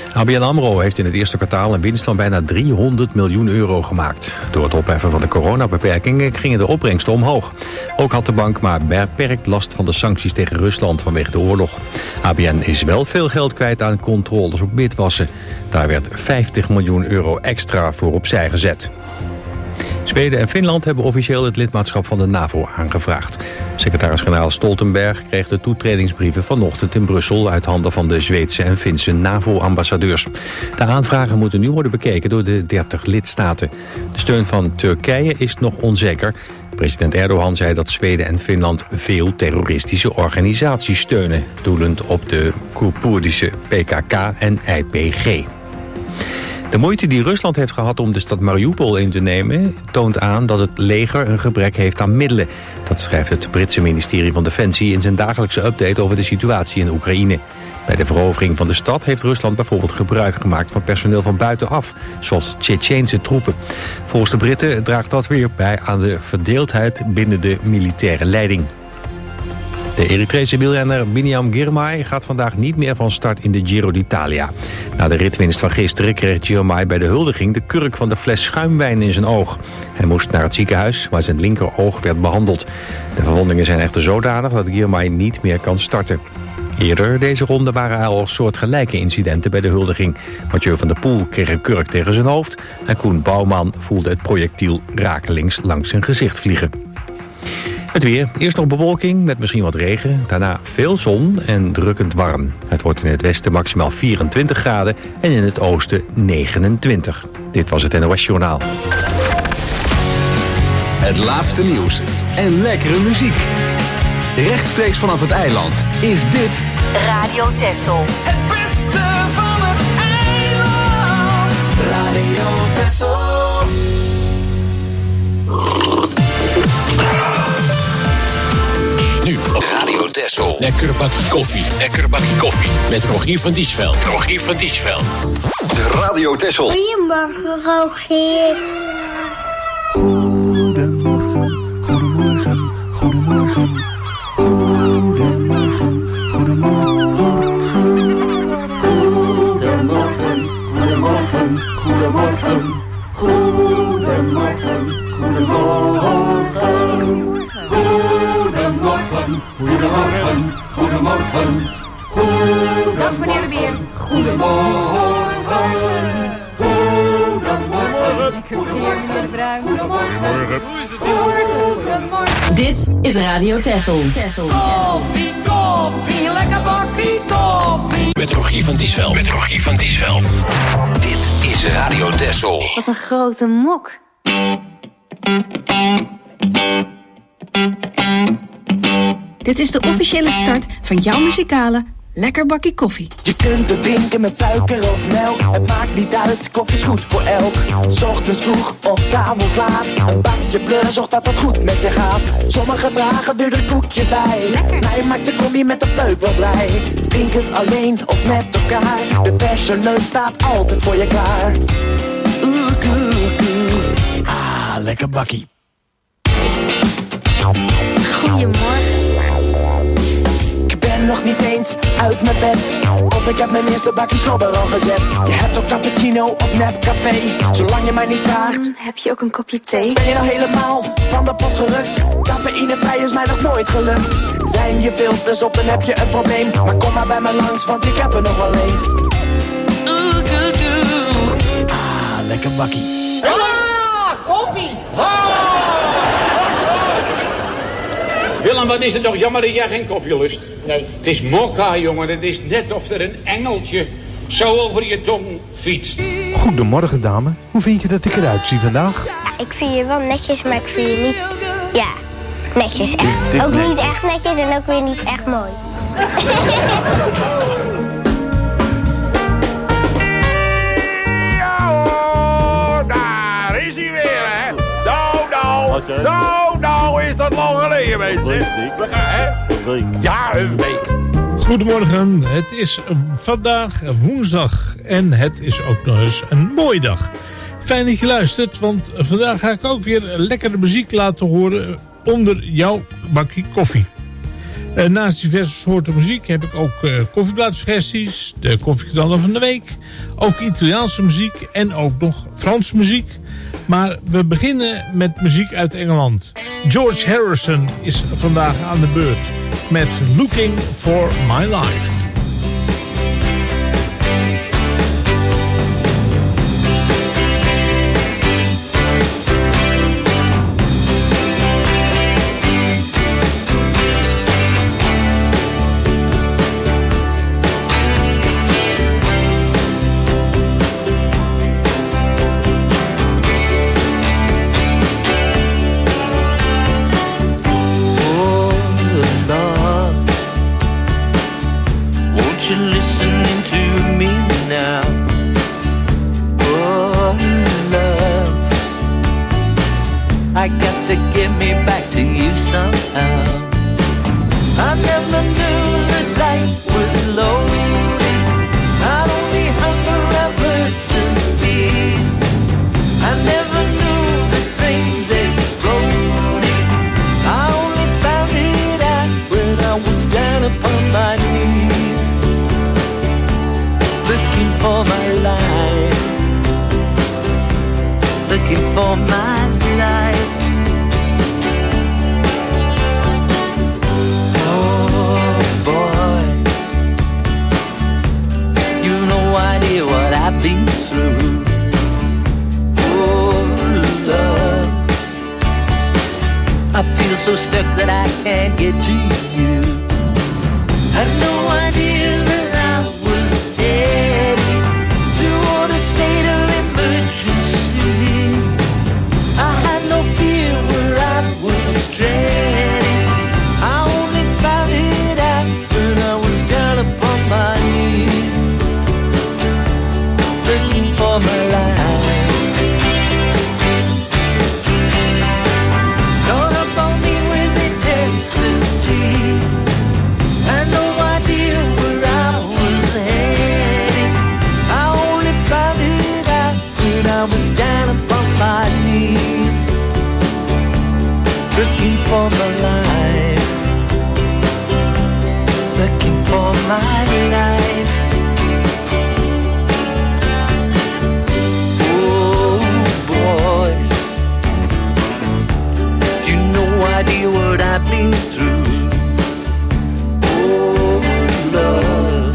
ABN AMRO heeft in het eerste kwartaal een winst van bijna 300 miljoen euro gemaakt. Door het opheffen van de coronabeperkingen gingen de opbrengsten omhoog. Ook had de bank maar beperkt last van de sancties tegen Rusland vanwege de oorlog. ABN is wel veel geld kwijt aan controles op witwassen. Daar werd 50 miljoen euro extra voor opzij gezet. Zweden en Finland hebben officieel het lidmaatschap van de NAVO aangevraagd. Secretaris-generaal Stoltenberg kreeg de toetredingsbrieven vanochtend in Brussel uit handen van de Zweedse en Finse NAVO-ambassadeurs. De aanvragen moeten nu worden bekeken door de 30 lidstaten. De steun van Turkije is nog onzeker. President Erdogan zei dat Zweden en Finland veel terroristische organisaties steunen, doelend op de Koerdische PKK en IPG. De moeite die Rusland heeft gehad om de stad Mariupol in te nemen toont aan dat het leger een gebrek heeft aan middelen. Dat schrijft het Britse ministerie van Defensie in zijn dagelijkse update over de situatie in Oekraïne. Bij de verovering van de stad heeft Rusland bijvoorbeeld gebruik gemaakt van personeel van buitenaf, zoals Tsjetsjeense troepen. Volgens de Britten draagt dat weer bij aan de verdeeldheid binnen de militaire leiding. De Eritrese wielrenner Biniam Girmay gaat vandaag niet meer van start in de Giro d'Italia. Na de ritwinst van gisteren kreeg Girmay bij de huldiging de kurk van de fles schuimwijn in zijn oog. Hij moest naar het ziekenhuis waar zijn linkeroog werd behandeld. De verwondingen zijn echter zodanig dat Girmay niet meer kan starten. Eerder deze ronde waren er al soortgelijke incidenten bij de huldiging. Mathieu van der Poel kreeg een kurk tegen zijn hoofd en Koen Bouwman voelde het projectiel rakelings langs zijn gezicht vliegen. Het weer. Eerst nog bewolking met misschien wat regen. Daarna veel zon en drukkend warm. Het wordt in het westen maximaal 24 graden en in het oosten 29. Dit was het NOS Journaal. Het laatste nieuws en lekkere muziek. Rechtstreeks vanaf het eiland is dit Radio Texel. Het beste van het eiland. Radio Texel. Nu op Radio Texel. Lekker bakje koffie. Lekker bakje koffie. Met Rogier van Diesveld. Rogier van Diesveld. de Radio Texel. Goedemorgen, Rogier. Goedemorgen, goedemorgen, goedemorgen. Goedemorgen, goedemorgen. Goedemorgen, goedemorgen, goedemorgen. Goedemorgen, goedemorgen. Goedemorgen, goedemorgen, goedemorgen. Dag meneer de Weer. Goedemorgen. Goedemorgen. Lekker weer, meneer de Bruin. Goedemorgen. Goedemorgen. Dit is Radio Texel. Koffie, koffie, lekker bakkie koffie. Met Rogier van Diesveld. Met Rogier van Diesveld. Dit is Radio Texel. Wat een grote mok. Dit is de officiële start van jouw muzikale Lekker Bakkie Koffie. Je kunt het drinken met suiker of melk. Het maakt niet uit, koffie is goed voor elk. 's Ochtends vroeg of 's avonds laat. Een bakje bleu, zorgt dat het goed met je gaat. Sommigen dragen er een koekje bij. Mij maakt de koffie met de peuk wel blij. Drink het alleen of met elkaar. De verse leuk staat altijd voor je klaar. Ah, lekker bakkie. Goedemorgen. Ik ben nog niet eens uit mijn bed. Of ik heb mijn eerste bakje slobber al gezet. Je hebt ook cappuccino of nep café. Zolang je mij niet vraagt. Heb je ook een kopje thee? Ben je nou helemaal van de pot gerukt? Cafeïnevrij is mij nog nooit gelukt. Zijn je filters op, dan heb je een probleem. Maar kom maar bij me langs, want ik heb er nog wel een. Ah, lekker bakkie. Koffie! Willem, wat is het toch jammer dat jij geen koffie lust? Nee. Het is mokka, jongen. Het is net of er een engeltje zo over je tong fietst. Goedemorgen, dame. Hoe vind je dat ik eruit zie vandaag? Ja, ik vind je wel netjes, maar ik vind je niet... Ja, netjes. Echt. Ook niet echt netjes en ook weer niet echt mooi. Daar is hij weer, hè? Nou, is dat lang geleden, mensen. We gaan, hè? Een week. Ja, een week. Goedemorgen, het is vandaag woensdag en het is ook nog eens een mooie dag. Fijn dat je luistert, want vandaag ga ik ook weer lekkere muziek laten horen onder jouw bakje koffie. Naast diverse soorten muziek heb ik ook koffiebladsuggesties, de koffieknaller van de week, ook Italiaanse muziek en ook nog Franse muziek. Maar we beginnen met muziek uit Engeland. George Harrison is vandaag aan de beurt met Looking for My Life. To get me back to you somehow. I never knew that life was loaded, not only hunger and birds and bees. I never knew that things exploded. I only found it out when I was down upon my knees, looking for my life, looking for my life. What I've been through. Oh, love, I feel so stuck that I can't get to you. Had no idea that I was headed toward a state of emergency. I had no fear where I was treading. I only found it out when I was down upon my knees, looking for my life. Caught up on me with intensity. Had no idea where I was headed. I only found it out when I was down upon my knees, looking for my life, looking for my life. Idea what I've been through. Oh, love,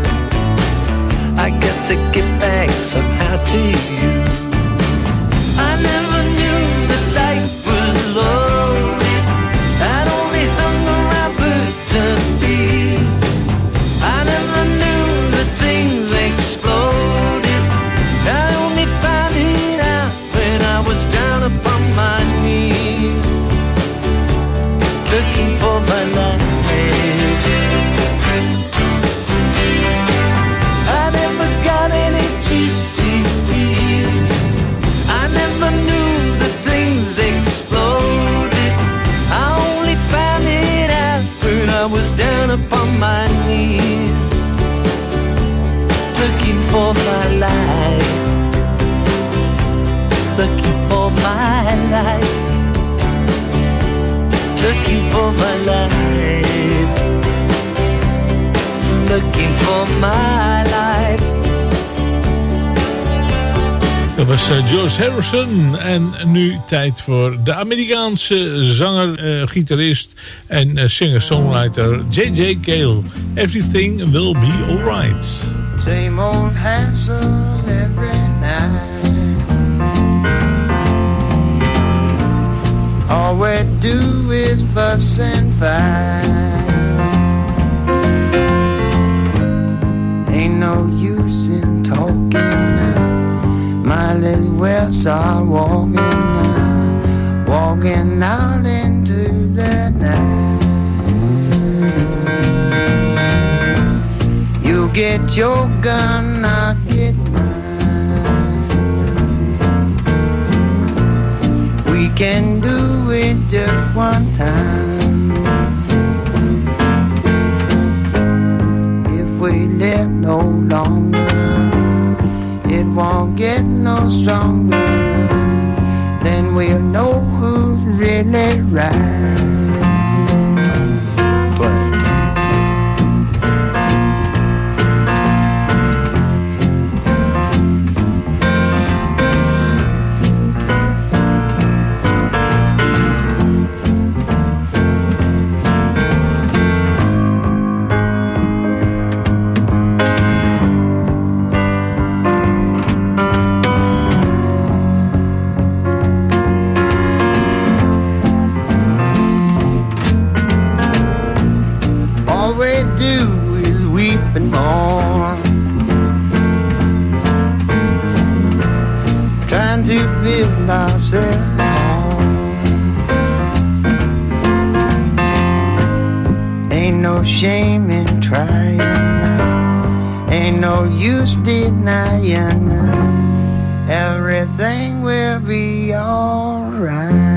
I got to get back somehow to you. I never knew that life was loaded, not only hung around birds and bees. I never knew that things exploded. I only found it out when I was down upon my knees, looking for my life. I never got any GCPs. I never knew that things exploded. I only found it out when I was down upon my knees, looking for my life, looking for my life, looking for my life, looking for my life. Dat was George Harrison en nu tijd voor de Amerikaanse zanger, gitarist en singer-songwriter J.J. Cale. Everything will be alright. Same old hassle every night. All we do is fuss and fight. Ain't no use in talking now. Might as well start walking now. Walking out into the night. You get your gun, I'll get mine. We can do it just one time. If we live no longer, it won't get no stronger. Then we'll know who's really right. Play. trying to build ourselves a home. Ain't no shame in trying, ain't no use denying, everything will be alright.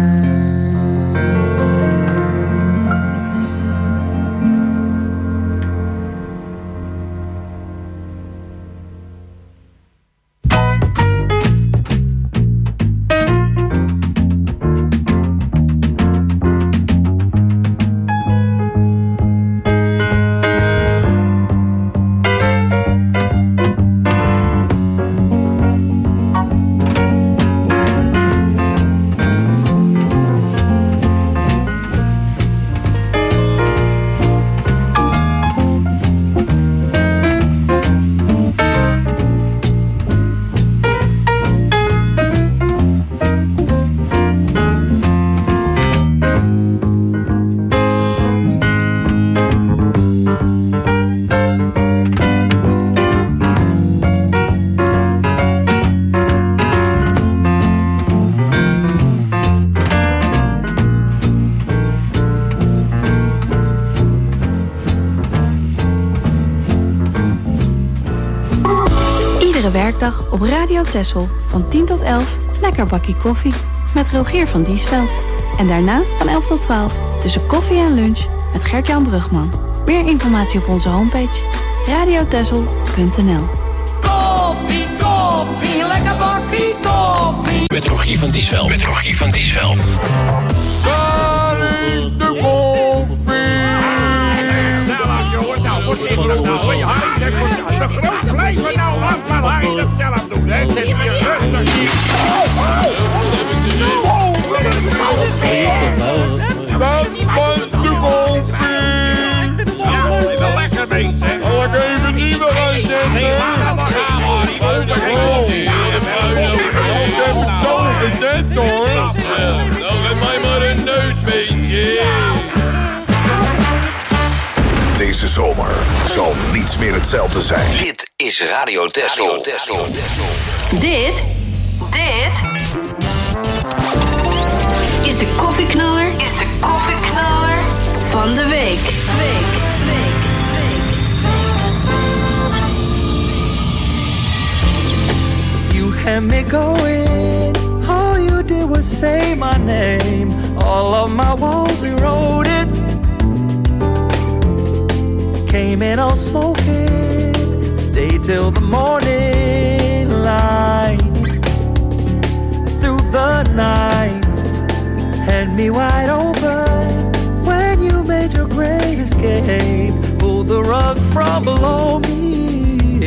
Werkdag op Radio Texel van 10 tot 11 lekker bakkie koffie met Rogier van Diesveld. En daarna van 11 tot 12 tussen koffie en lunch met Gert-Jan Brugman. Meer informatie op onze homepage radiotexel.nl. Koffie, koffie, lekker bakkie koffie. Met Rogier van Diesveld. Met Rogier van Diesveld. Daar is de koffie. Jongens, nou, wat zit er nou? De groot blijven nou af, maar hij dat zelf doen, hè? Zet je rustig hier. Dat was de koffie. Ja, ik ben lekker bezig. Zal ik even nieuwe gaan zetten? Nee, maar gaan hoor. Die moet er geen ik heb het zo gezet hoor. Dan geef mij maar een neusbeentje. Deze zomer zal niets meer hetzelfde zijn. Dit is Radio Texel. Dit is de koffieknaller. Van de week. You had me going. All you did was say my name. All of my walls eroded. Came in all smoking, stayed till the morning light. Through the night, had me wide open. When you made your great escape, pulled the rug from below me.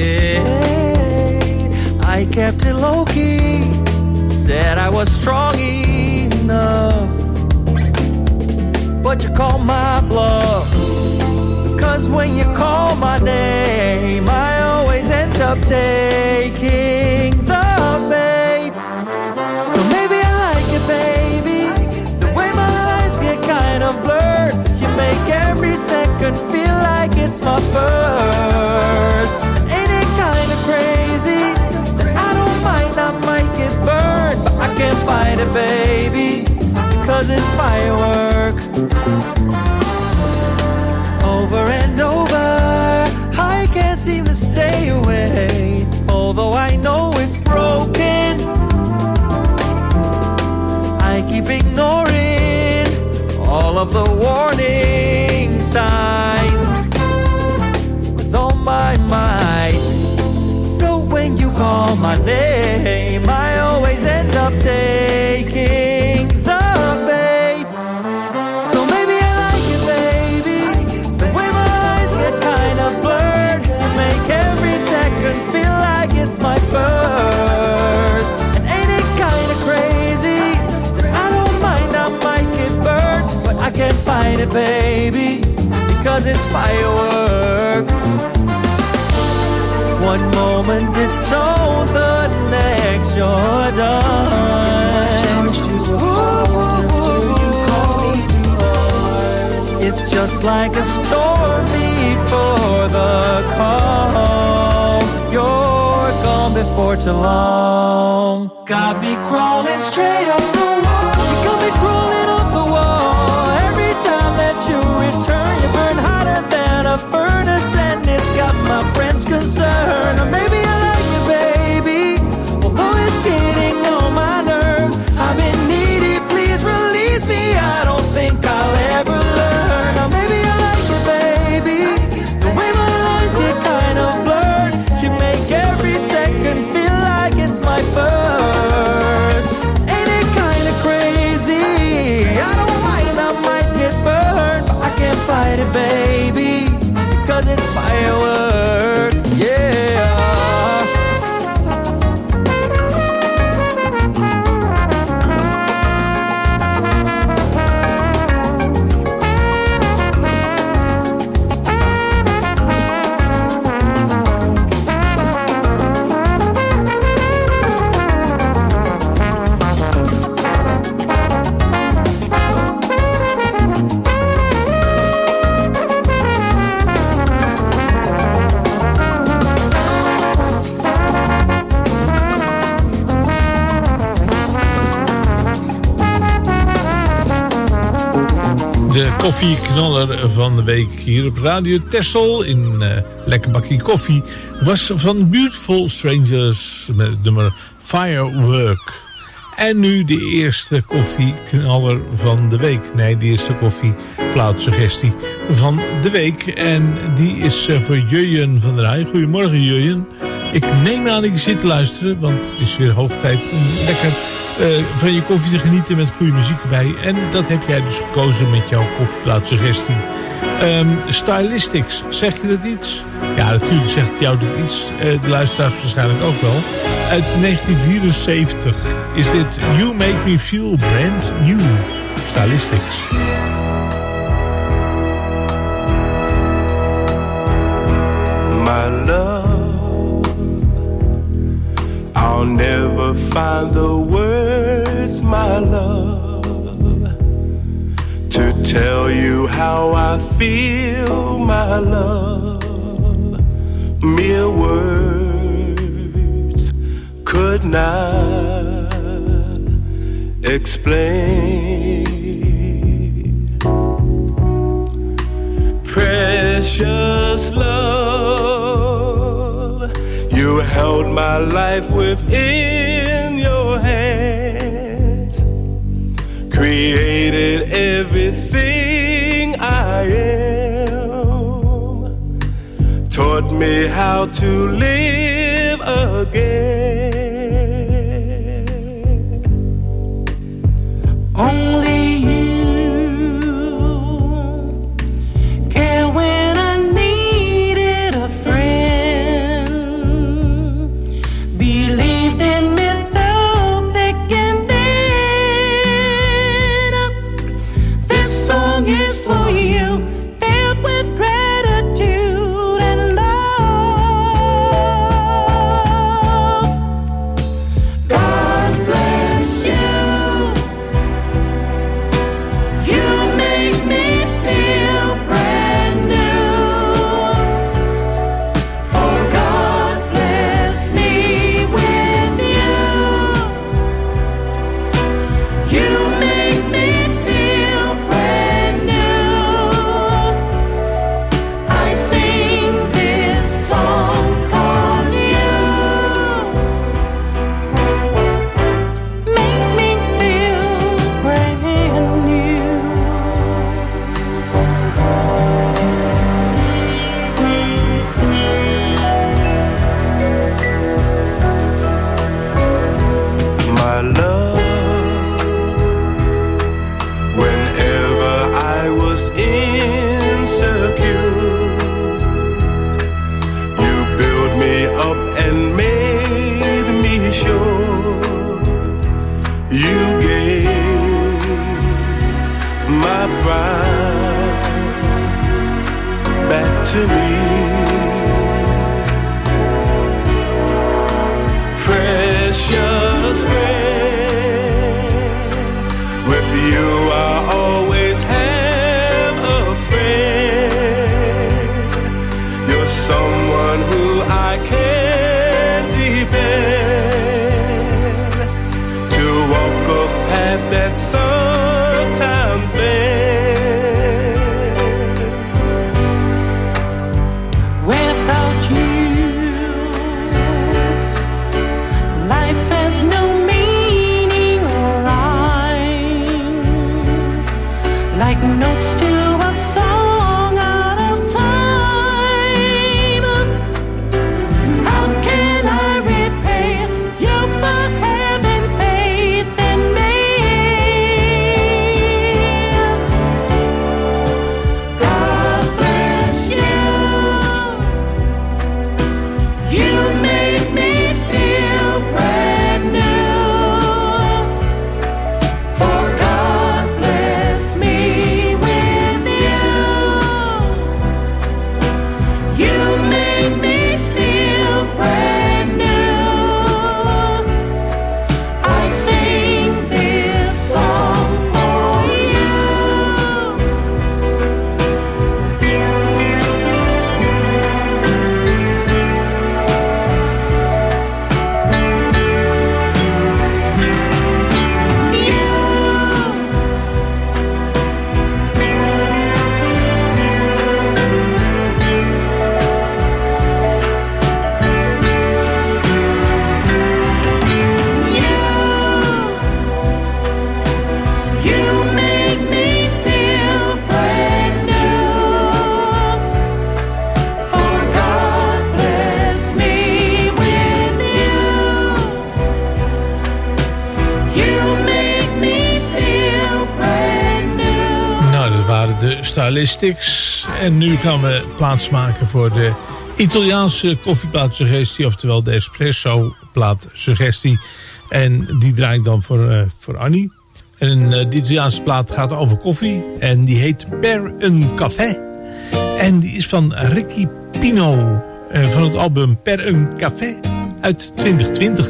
Yeah. I kept it low key, said I was strong enough, but you called my bluff. 'Cause when you call my name, I always end up taking the bait. So maybe I like it, baby, the way my eyes get kind of blurred. You make every second feel like it's my first. Ain't it kind of crazy? I don't mind, I might get burned, but I can't fight it, baby, 'cause it's fireworks. Over and over, I can't seem to stay away. Although I know it's broken, I keep ignoring all of the warning signs with all my might. So when you call my name, I always end up taking the bait. So maybe I like it, baby, the way my eyes get kind of blurred. You make every second feel like it's my first. And ain't it kind of crazy? I don't mind, I might get burned, but I can't fight it, baby, because it's firework. One moment it's on, the next you're done. It's just like a storm before the calm. You're gone before porch alone. Got me crawling straight up the wall. You got me crawling up the wall. Every time that you return, you burn hotter than a furnace, and it's got my friends concerned. Or maybe I like you, baby, although it's getting on my nerves. I've been needy, please release me. I don't think I'll ever learn. Or maybe I like you, baby, the way my lines get kind of blurred. You make every second feel like it's my first. Ain't it kind of crazy? I don't mind, I might get burned, but I can't fight it, baby, because it's firework, yeah. De koffieknaller van de week hier op Radio Texel in Lekker Bakkie Koffie was van Beautiful Strangers met het nummer Firework. En nu de eerste koffieknaller van de week. Nee, de eerste koffieplaatsuggestie van de week. En die is voor Jurjen van der Heij. Goedemorgen Jurjen. Ik neem aan dat je zit te luisteren, want het is weer hoog tijd om lekker van je koffie te genieten met goede muziek erbij. En dat heb jij dus gekozen met jouw koffieplaatsuggestie. Stylistics, zeg je dat iets? Ja, natuurlijk zegt jou dat iets. De luisteraars waarschijnlijk ook wel. Uit 1974 is dit You Make Me Feel Brand New. Stylistics. My love, I'll never find the words, my love, to tell you how I feel, my love. Mere words could not explain. Precious love, you held my life within your hands, created everything I am, taught me how to live again. Only you care when I needed a friend, believed in me through thick and thin. This song is for you, filled with gratitude and love. Stylistics. En nu gaan we plaatsmaken voor de Italiaanse koffieplaatsuggestie, oftewel de espresso plaatsuggestie. En die draai ik dan voor Annie. En de Italiaanse plaat gaat over koffie en die heet Per un Café. En die is van Ricky Pino van het album Per un Café uit 2020.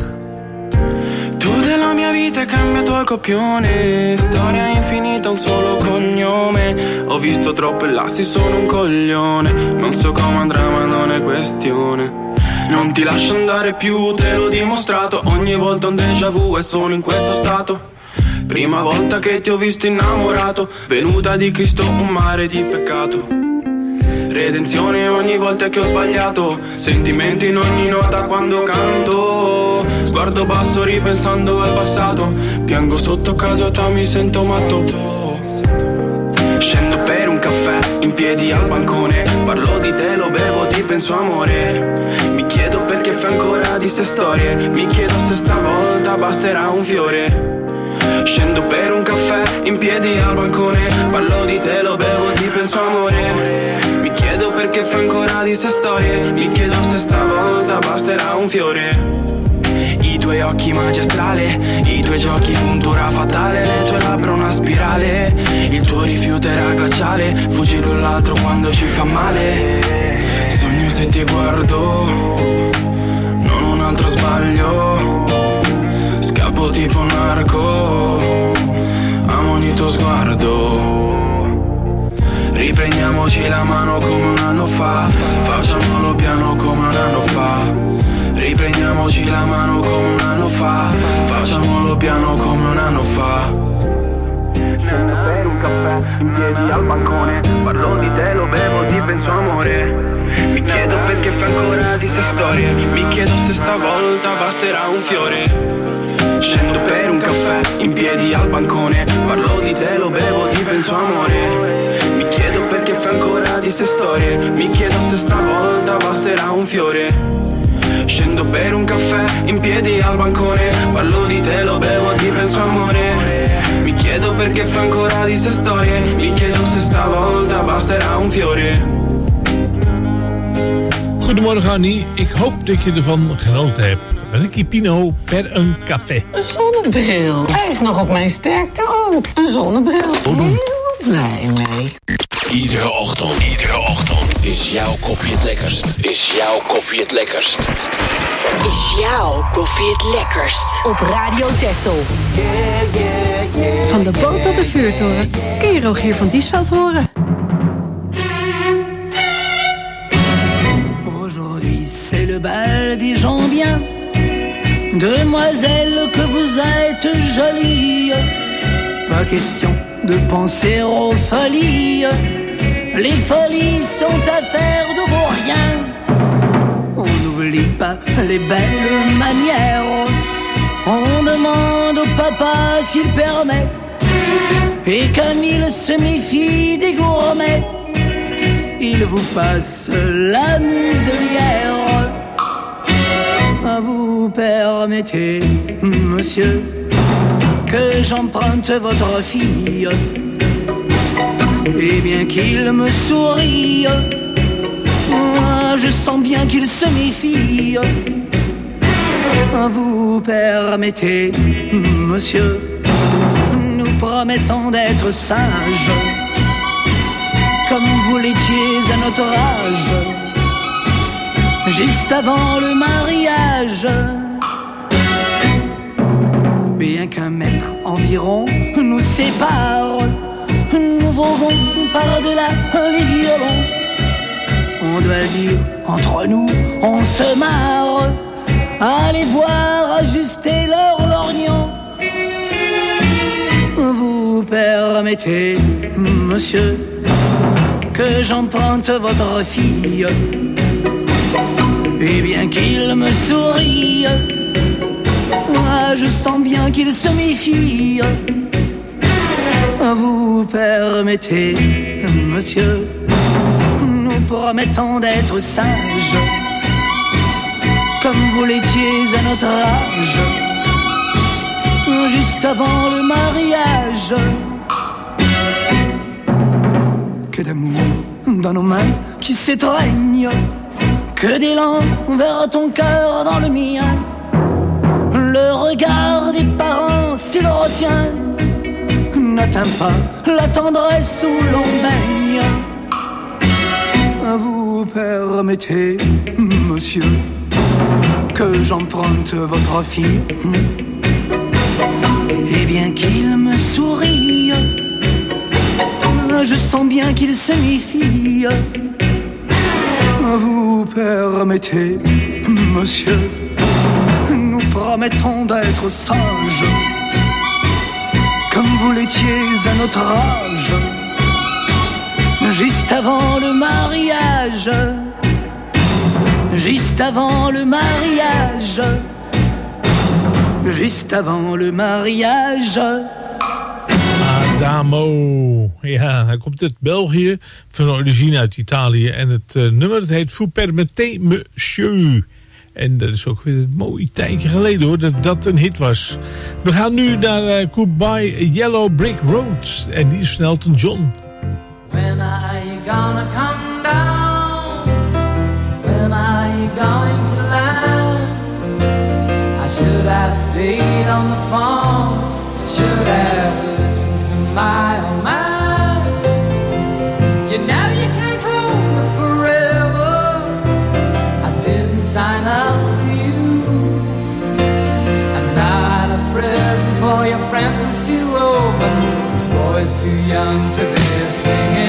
Tu della mia vita hai cambiato il copione, storia infinita, un solo cognome. Ho visto troppe lassi, sono un coglione. Non so come andrà ma non è questione. Non ti lascio andare più, te l'ho dimostrato. Ogni volta un déjà vu e sono in questo stato. Prima volta che ti ho visto innamorato, venuta di Cristo, un mare di peccato. Redenzione ogni volta che ho sbagliato, sentimenti in ogni nota quando canto. Sguardo basso ripensando al passato, piango sotto casa tua, mi sento matto. Scendo per un caffè, in piedi al bancone, parlo di te, lo bevo, ti penso amore. Mi chiedo perché fai ancora di ste storie, mi chiedo se stavolta basterà un fiore. Scendo per un caffè, in piedi al bancone, parlo di te, lo bevo, ti penso amore. Mi chiedo perché fai ancora di ste storie, mi chiedo se stavolta basterà un fiore. I tuoi occhi magistrale, i tuoi giochi puntura fatale, le tue labbra una spirale, il tuo rifiuto era glaciale, fuggi l'un l'altro quando ci fa male. Sogno se ti guardo, non un altro sbaglio, scappo tipo un narco, amo ogni tuo sguardo. Riprendiamoci la mano come un anno fa, facciamolo piano come un anno fa. Riprendiamoci la mano come un anno fa, facciamolo piano come un anno fa. Scendo per un caffè, in piedi al bancone, parlo di te, lo bevo, ti penso amore. Mi chiedo perché fai ancora di ste storie, mi chiedo se stavolta basterà un fiore. Scendo per un caffè, in piedi al bancone, parlo di te, lo bevo, ti penso amore. Mi chiedo perché fai ancora di ste storie, mi chiedo se stavolta basterà un fiore. Scendo per un caffè, in piedi al bancone, parlo di te, lo bevo, ti penso amore. Mi chiedo perché fai ancora di ste storie, mi chiedo se stavolta basterà un fiore. Goedemorgen Annie, ik hoop dat je ervan genoten hebt. Ricky Pino, Per un Café. Een zonnebril. Hij is nog op mijn sterkte ook. Een zonnebril. Heel blij mee. Iedere ochtend is jouw koffie het lekkerst. Is jouw koffie het lekkerst. Is jouw koffie het lekkerst. Op Radio Texel. Van de boot tot de vuurtoren kun je Rogier van Diesveld horen. Aujourd'hui c'est le bal des gens bien. Demoiselle que vous êtes jolie. Pas question de penser aux folies. Les folies sont affaires de vauriens. On n'oublie pas les belles manières. On demande au papa s'il permet. Et comme il se méfie des gourmets, il vous passe la muselière. Vous permettez, monsieur, que j'emprunte votre fille. Et bien qu'il me sourie, moi je sens bien qu'il se méfie. Vous permettez, monsieur, nous promettons d'être sages, comme vous l'étiez à notre âge, juste avant le mariage. Bien qu'un mètre environ nous sépare, nous volons par-delà les violons. On doit dire, entre nous, on se marre. Allez voir ajuster leur lorgnon. Vous permettez, monsieur, que j'emprunte votre fille. Et bien qu'il me sourie, moi je sens bien qu'il se méfie. Vous permettez, monsieur, nous promettons d'être sages, comme vous l'étiez à notre âge, juste avant le mariage. Que que d'amour dans nos mains qui s'étreignent, que d'élan vers ton cœur dans le mien. Le regard des parents, s'il le retient, n'atteint pas la tendresse où l'on baigne. Vous permettez, monsieur, que j'emprunte votre fille, et bien qu'il me sourie, je sens bien qu'il se méfie. Vous permettez, monsieur, nous promettons d'être sages, comme vous l'étiez à notre âge, juste avant le mariage, juste avant le mariage, juste avant le mariage. Adamo. Ja, hij komt uit België, van origine uit Italië. En het nummer dat heet Vous permettez, monsieur. En dat is ook weer een mooi tijdje geleden hoor, dat dat een hit was. We gaan nu naar Goodbye Yellow Brick Road. En die is van Elton John. When are you gonna come down? When are you going to land? I should have stayed on the phone. I should have listened to my old man. You know you can't hold me forever. I didn't sign up with you. I'm not a present for your friends to open. This boy's too young to be singing.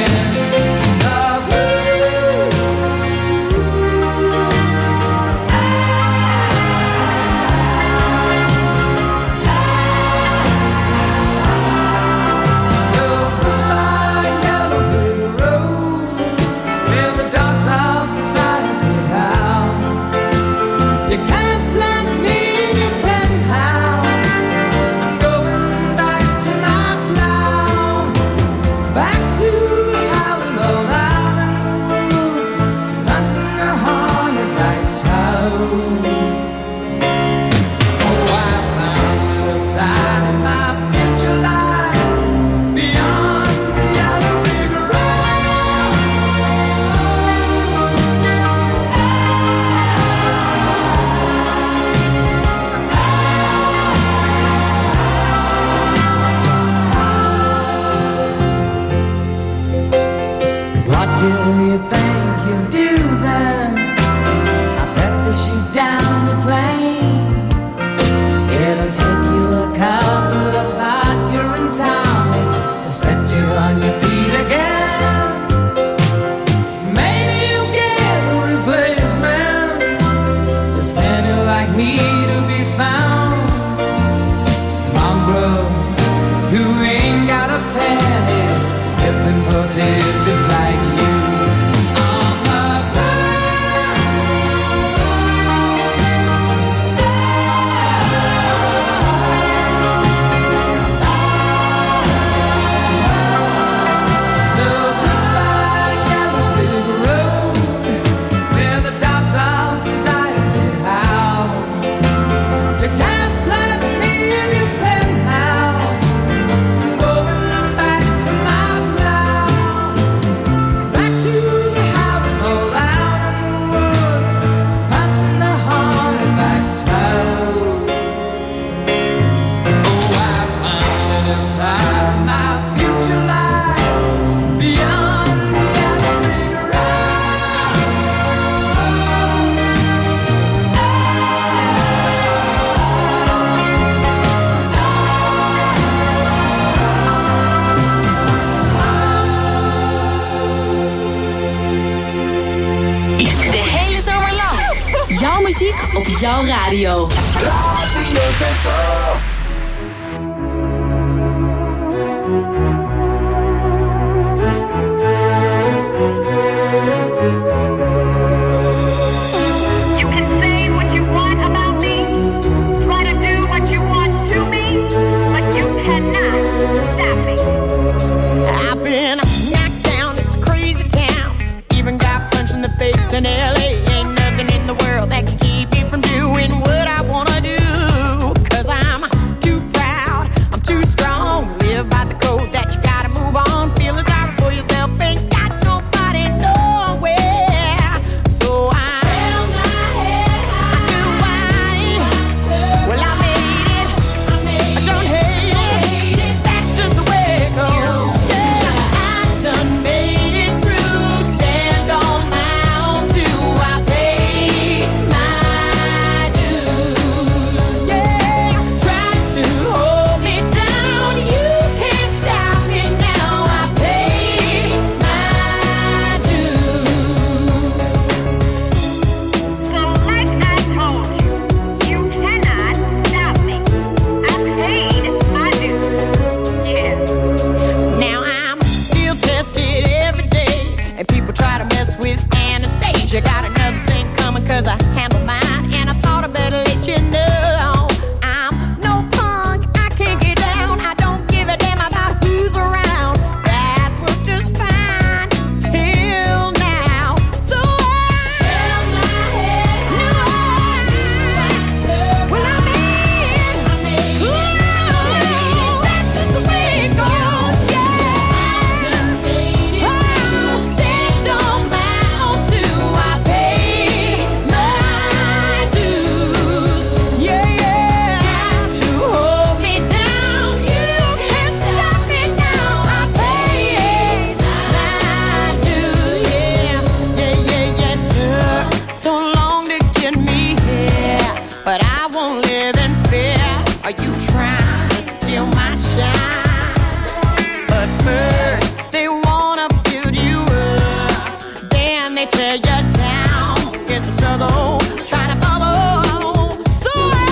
Op jouw radio. Radio Tessel. You can say what you want about me, try to do what you want to me, but you cannot stop me. I've been knocked down, it's a crazy town. Even got punched in the face in LA. Ain't nothing in the world that can keep me from doing what I wanna do. 'Cause I'm like you trying to steal my shine. But first, they wanna build you up, then they tear you down. It's a struggle, trying to bubble. So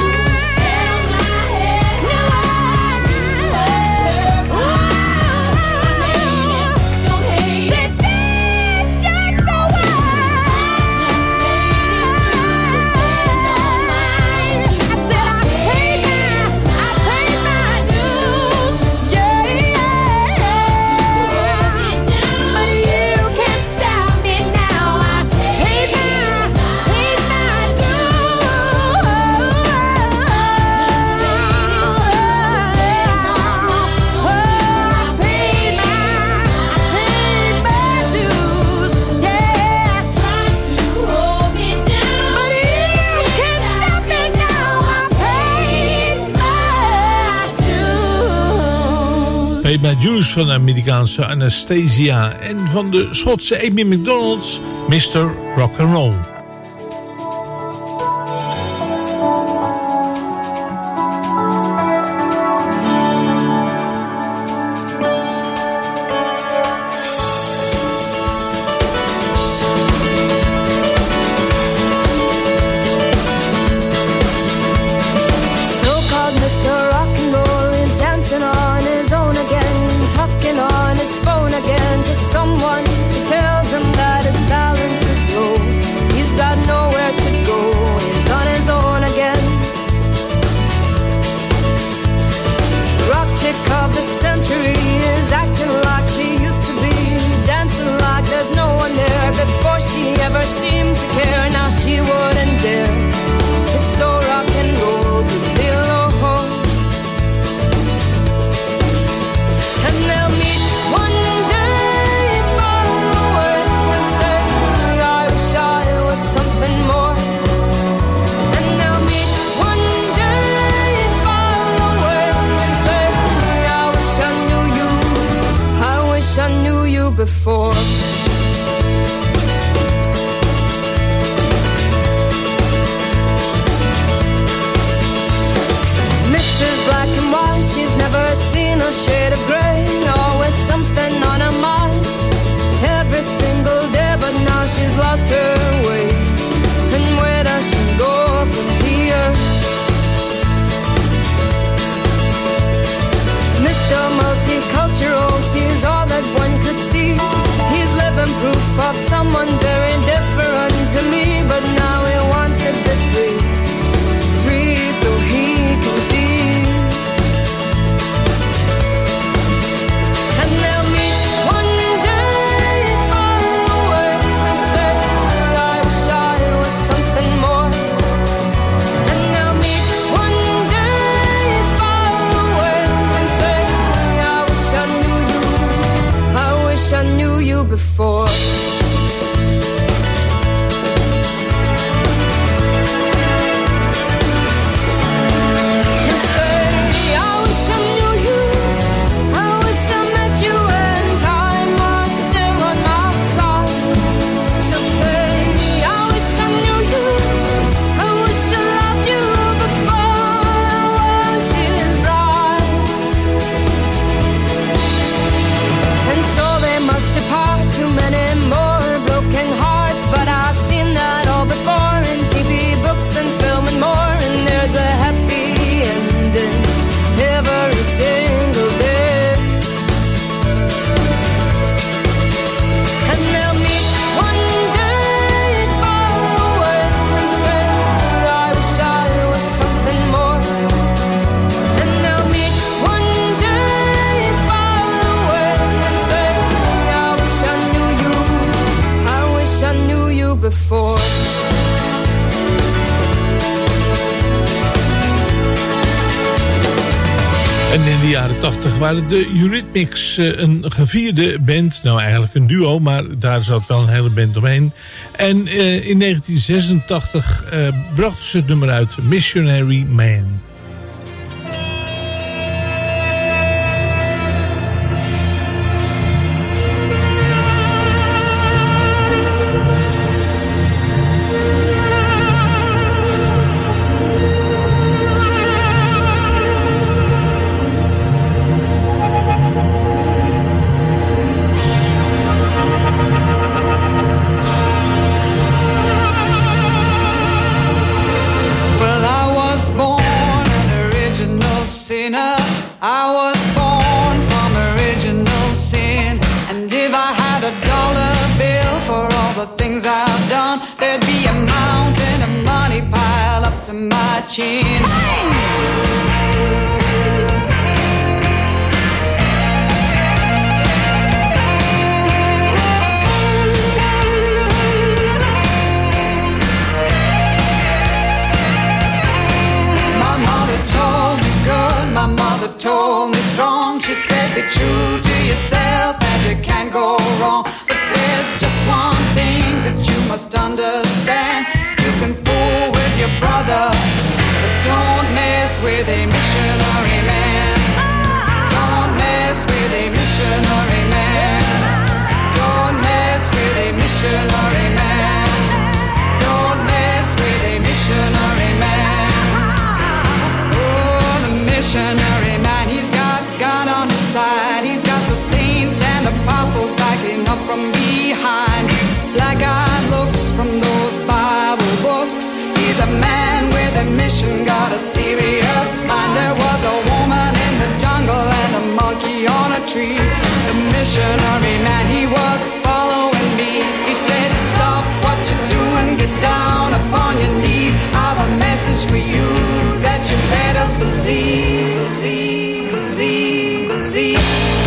Paid My Dues van de Amerikaanse Anastasia en van de Schotse Amy McDonald's Mr. Rock'n'Roll. Before Mrs. Black and White, she's never seen a shade of gray. Always something on her mind every single day, but now she's lost her way. And where does she go from here? Mr. Multicultural sees all that one could see. He's living proof of someone very different to me, but now he wants to be free, free so he can see. And they'll meet one day far away and say, I wish I was something more. And they'll meet one day far away and say, I wish I knew you, I wish I knew you before. Every single day. And they'll meet one day far away and say, I wish I was something more. And they'll meet one day far away and say, I wish I knew you, I wish I knew you before. En in de jaren 80 waren de Eurythmics een gevierde band. Nou, eigenlijk een duo, maar daar zat wel een hele band omheen. En in 1986 brachten ze het nummer uit, Missionary Man. watching. My mother told me good, my mother told me strong. She said be true to yourself and you can't go wrong. But there's just one thing that you must understand. You can fool with your brother, but don't mess with a missionary man. Don't mess with a missionary man. Don't mess with a missionary man. Don't mess with a missionary man. Oh, the missionary man, he's got God on his side. He's got the saints and apostles backing up from behind. Black-eyed looks from those Bible books. He's a man with a mission, got a serious mind. There was a woman in the jungle and a monkey on a tree. The missionary man, he was following me. He said, stop what you're doing, get down upon your knees. I've a message for you that you better believe, believe, believe, believe.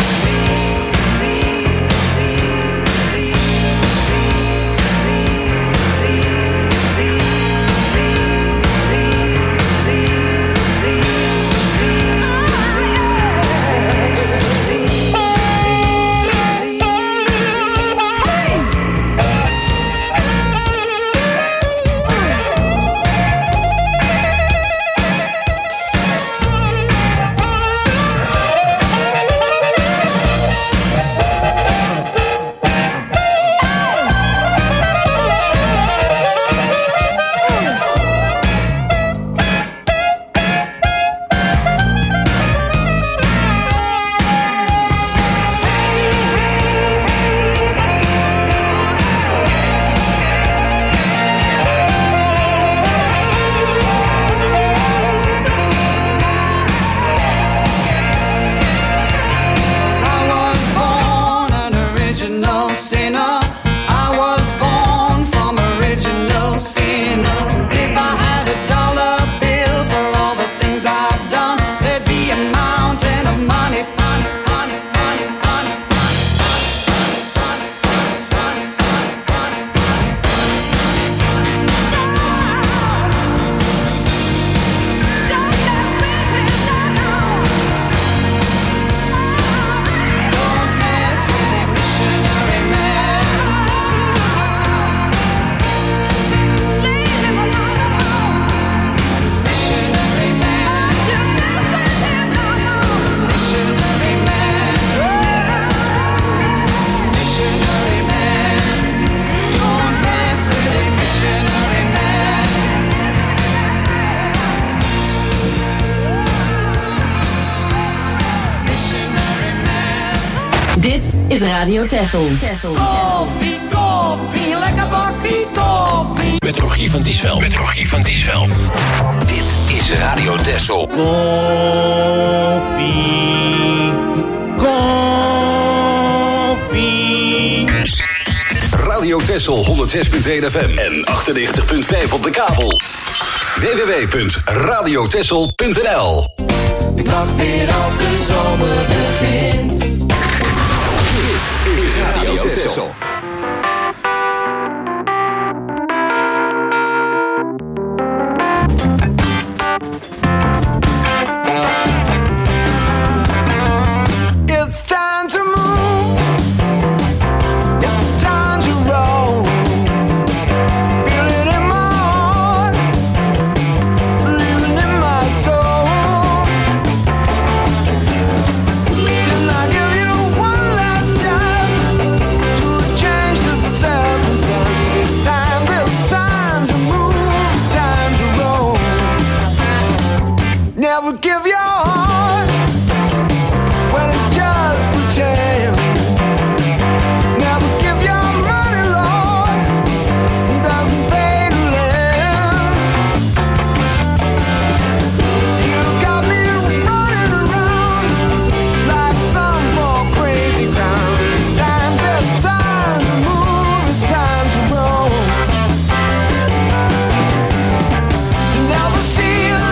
Dit is Radio Texel. Koffie, koffie, lekker bakkie koffie. Met Rogier van Diesveld. Dit is Radio Texel. Koffie. Radio Texel 106.1 FM en 98.5 op de kabel. www.radiotexel.nl. Ik lach weer als de zomer begint. Dit is Radio Texel. See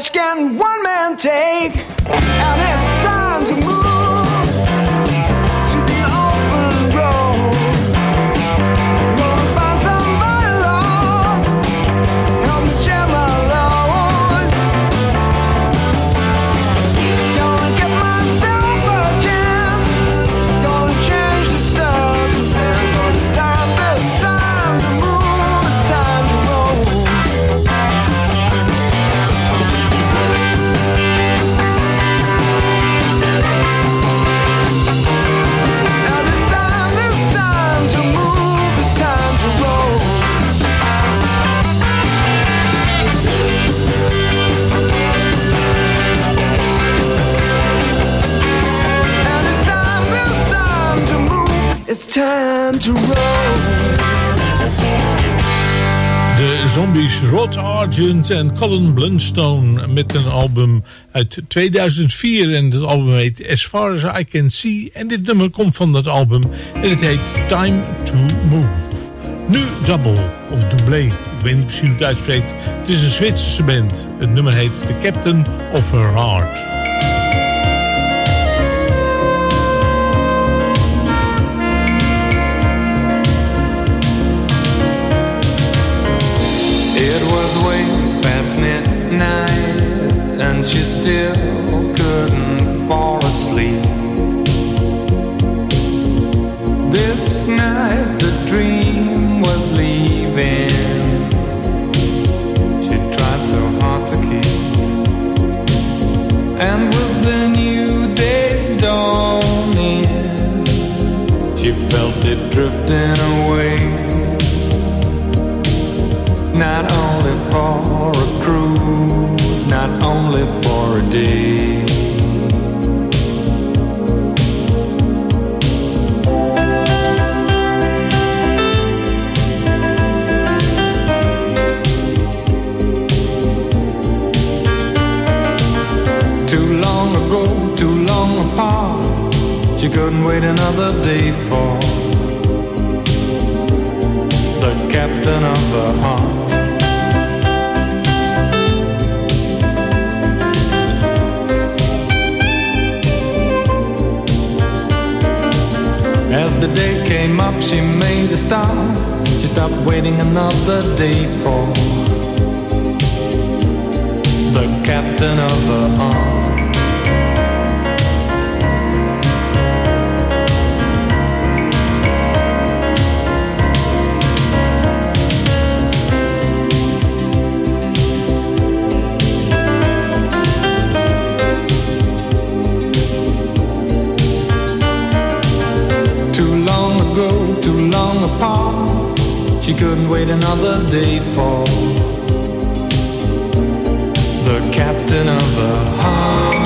much can one man take? And it's time to move to the open road. Gonna find somebody, Lord, help me share my load. Gonna give myself a chance, gonna change the circumstance. But it's time to move, it's time to roll. It's time to roll. De Zombies, Rod Argent en Colin Blunstone met een album uit 2004. En het album heet As Far As I Can See. En dit nummer komt van dat album en het heet Time to Move. Nu Double, of Doublé, ik weet niet precies hoe het uitspreekt. Het is een Zwitserse band. Het nummer heet The Captain of Her Heart. It was way past midnight and she still couldn't fall asleep. This night the dream was leaving. She tried so hard to keep. And with the new day's dawning, she felt it drifting away. Not only for a cruise, not only for a day. Too long ago, too long apart, she couldn't wait another day for the captain of her heart. As the day came up, she made a start. She stopped waiting another day for the captain of her heart. Too long apart, she couldn't wait another day for the captain of her heart.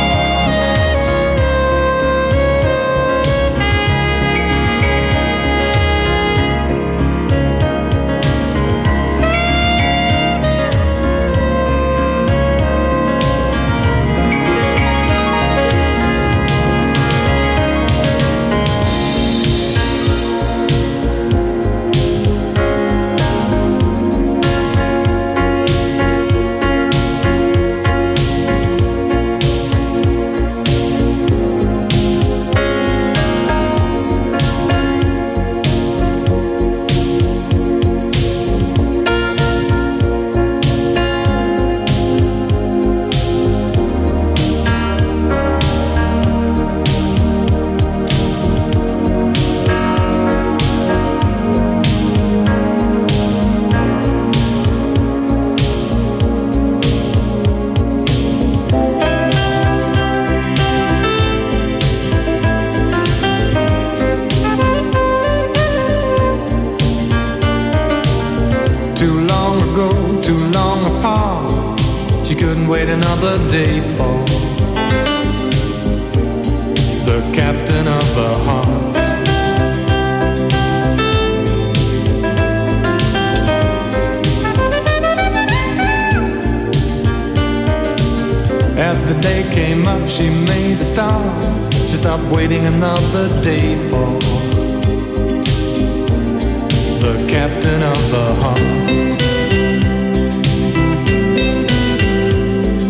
Wait another day for the captain of the heart. As the day came up, she made a start. She stopped waiting another day for the captain of the heart.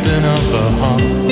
something of the heart.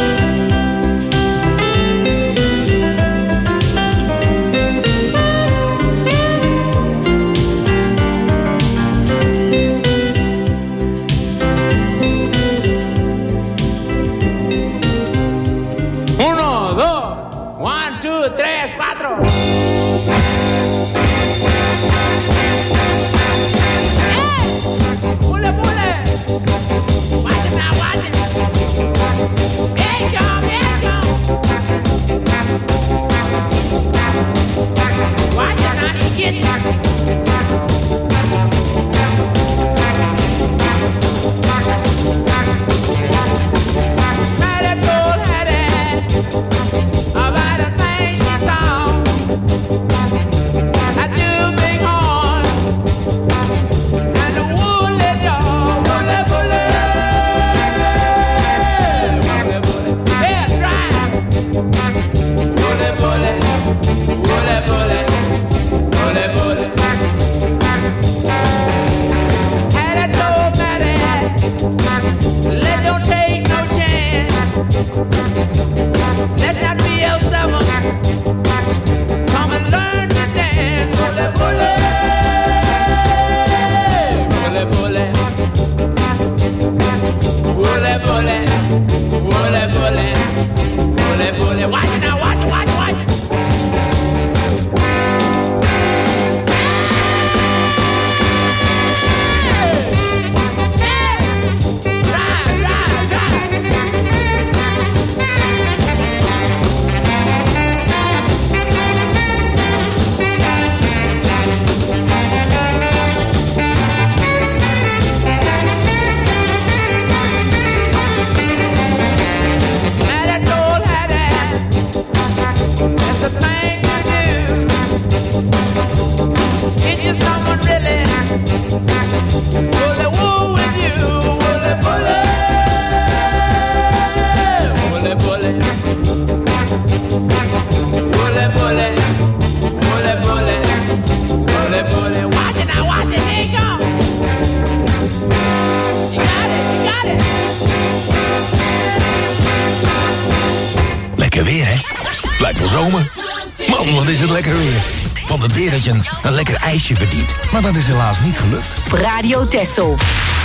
Lekker weer, hè? Lijkt wel zomer. Man, wat is het lekker weer. Van het weer dat je een lekker ijsje verdient. Maar dat is helaas niet gelukt. Radio Texel.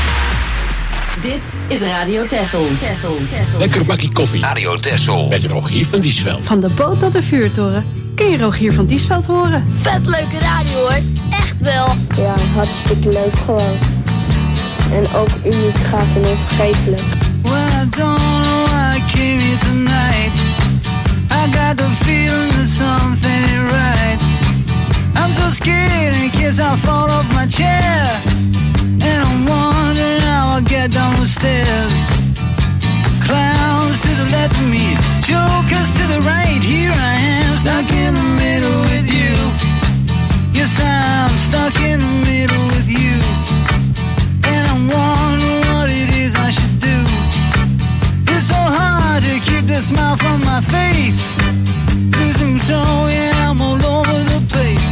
Dit is Radio Texel. Lekker bakkie koffie. Radio Texel. Met Rogier van Diesveld. Van de boot tot de vuurtoren kun je Rogier van Diesveld horen. Vet leuke radio hoor. Echt wel. Ja, hartstikke leuk gewoon. En ook uniek, gaaf en onvergetelijk. Well, I don't know why I came here tonight. I got the feeling that something ain't right. I'm so scared in case I fall off my chair. And I'm wondering how I'll get down the stairs. Clowns to the left of me, jokers to the right. Here I am, stuck in the middle with you. Yes, I'm stuck in the middle with you. And I'm wondering what it is I should do. It's so hard to keep the smile from my face. Losing control, yeah, I'm all over the place.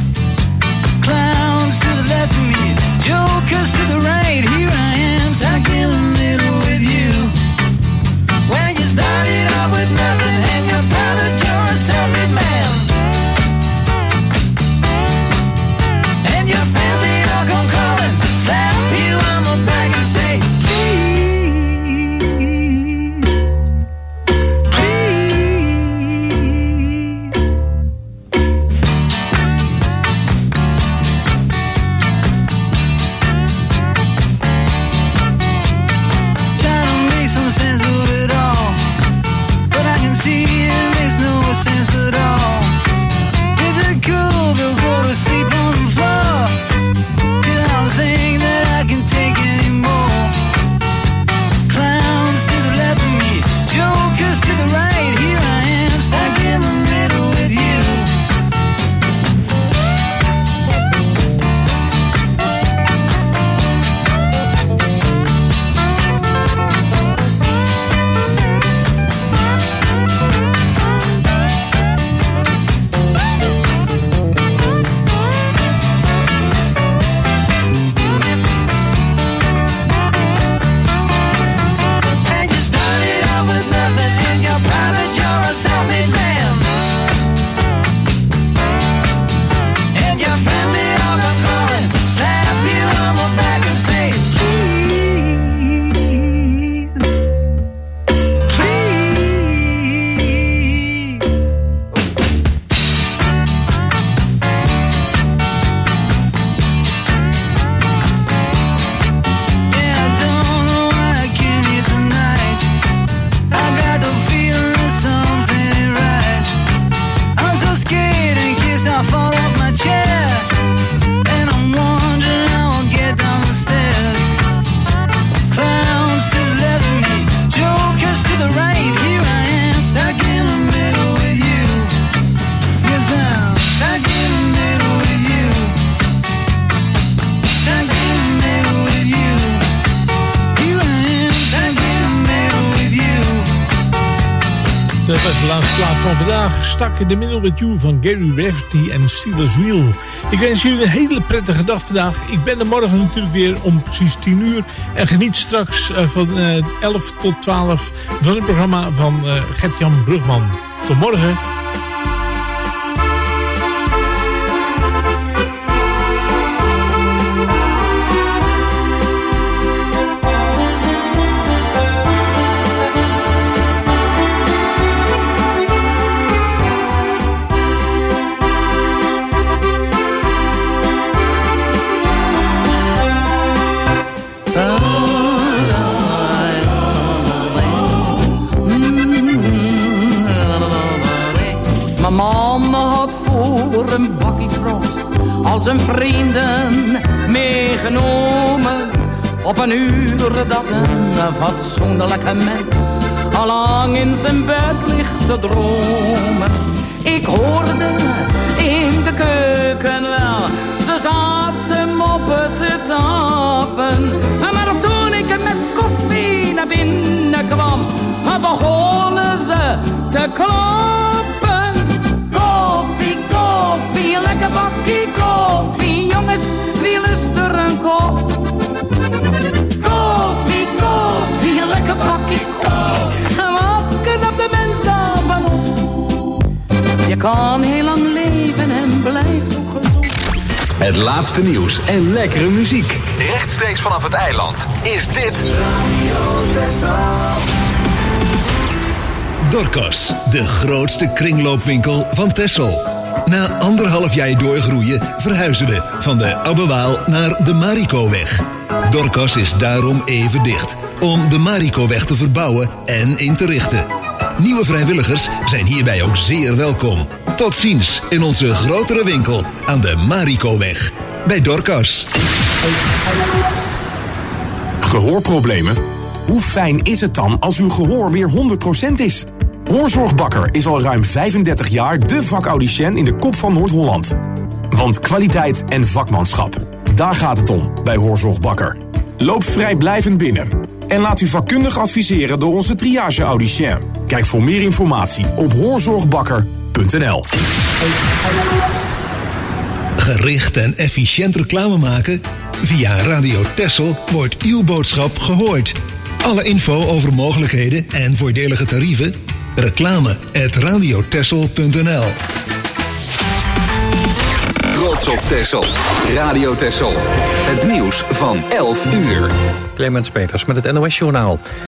Clowns to the left of me, jokers to the right. Here I am, stuck in the middle with you. When you started out with nothing and you found that you're a self-made man. And your fans, they all come calling, slap you on the back and say, please, please. Dat was de laatste plaat van vandaag. Stuck in the Middle with You van Gary Rafferty en Steelers Wheel. Ik wens jullie een hele prettige dag vandaag. Ik ben er morgen natuurlijk weer om precies 10 uur. En geniet straks van 11 tot 12 van het programma van Gert-Jan Brugman. Tot morgen. Mijn mama had voor een bakkie frost al zijn vrienden meegenomen. Op een uur dat een fatsoenlijke mens al lang in zijn bed ligt te dromen. Ik hoorde in de keuken wel, ze zaten moppen te tappen. Maar toen ik met koffie naar binnen kwam, begonnen ze te klappen. Koffie, koffie, lekker bakkie koffie. Jongens, wie lust er een kop? Koffie, koffie, lekker bakkie koffie. En wat knapt de mens daarvan op? Je kan heel lang leven en blijft ook gezond. Het laatste nieuws en lekkere muziek. Rechtstreeks vanaf het eiland is dit Radio Texel. Dorcas, de grootste kringloopwinkel van Texel. Na 1,5 jaar doorgroeien verhuizen we van de Abbewaal naar de Marikoweg. Dorcas is daarom even dicht, om de Marikoweg te verbouwen en in te richten. Nieuwe vrijwilligers zijn hierbij ook zeer welkom. Tot ziens in onze grotere winkel aan de Marikoweg. Bij Dorcas. Gehoorproblemen? Hoe fijn is het dan als uw gehoor weer 100% is? Hoorzorgbakker is al ruim 35 jaar de vakaudicien in de kop van Noord-Holland. Want kwaliteit en vakmanschap, daar gaat het om bij Hoorzorgbakker. Loop vrijblijvend binnen en laat u vakkundig adviseren door onze triage-audicien. Kijk voor meer informatie op hoorzorgbakker.nl. Gericht en efficiënt reclame maken? Via Radio Texel wordt uw boodschap gehoord. Alle info over mogelijkheden en voordelige tarieven? reclame@radiotexel.nl. Trots op Texel. Radio Texel. Het nieuws van 11 uur. Clemens Peters met het NOS Journaal.